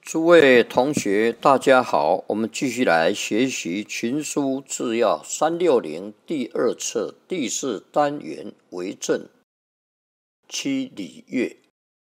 诸位同学大家好，我们继续来学习群书治要360第二册第4单元为政七礼乐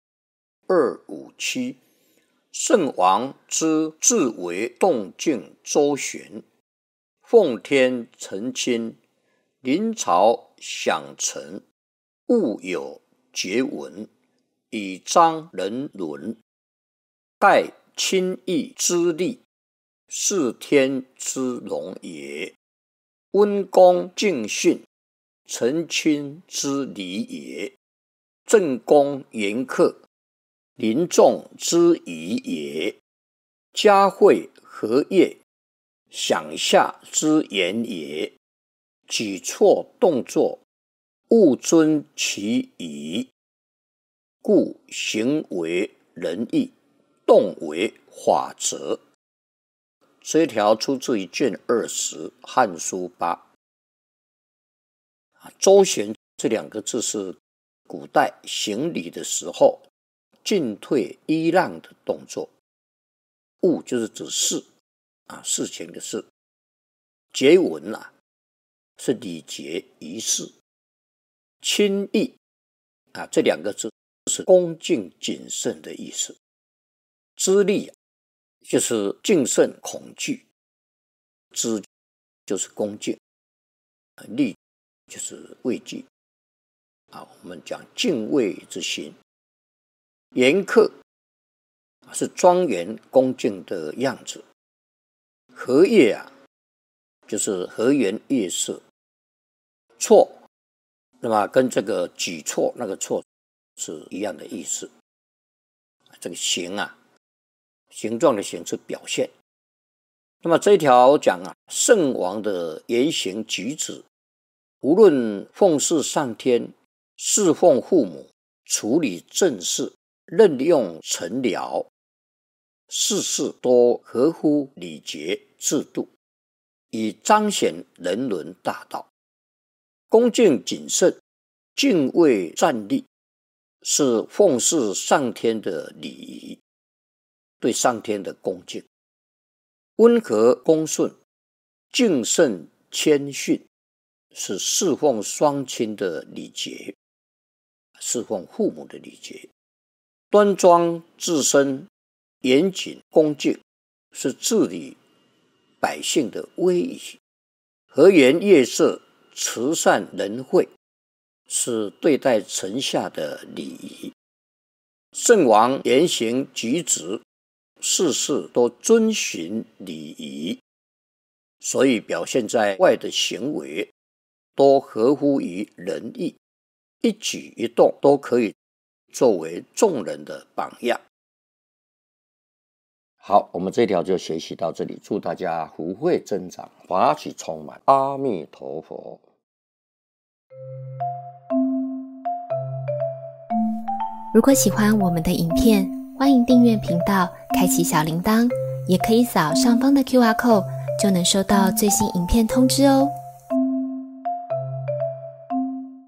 257。圣王之治为动静周旋，奉天承亲，临朝享臣，务有节文，以彰人伦，盖亲义之利，是天之荣也；温公敬训，承亲之礼也；正公严克，临众之仪也；嘉惠和业，享下之言也；举措动作，务遵其仪，故行为仁义，动为法则。这一条出自于卷20汉书8。周旋这两个字是古代行礼的时候进退揖让的动作。务就是指事事情的事。节文是礼节仪式。亲义这两个字是恭敬谨慎的意思。知利就是敬慎恐惧，知就是恭敬，利就是畏惧我们讲敬畏之心。严克是庄严恭敬的样子。和业就是和颜悦色。措那么跟这个举措那个措是一样的意思。这个行形状的形是表现。那么这一条讲圣王的言行举止，无论奉事上天、侍奉父母、处理政事、任用臣僚，事事都合乎礼节制度，以彰显人伦大道。恭敬谨慎、敬畏站立，是奉事上天的礼仪，对上天的恭敬。温和恭顺、敬慎谦逊，是侍奉双亲的礼节，侍奉父母的礼节。端庄自身、严谨恭敬，是治理百姓的威仪。和颜悦色、慈善仁惠，是对待臣下的礼仪。圣王言行举止，事事都遵循礼仪，所以表现在外的行为都合乎于仁义，一举一动都可以作为众人的榜样。好，我们这条就学习到这里，祝大家福慧增长，法喜充满。阿弥陀佛。 如果喜欢我们的影片，欢迎订阅频道，开启小铃铛，也可以扫上方的 QR code，就能收到最新影片通知哦。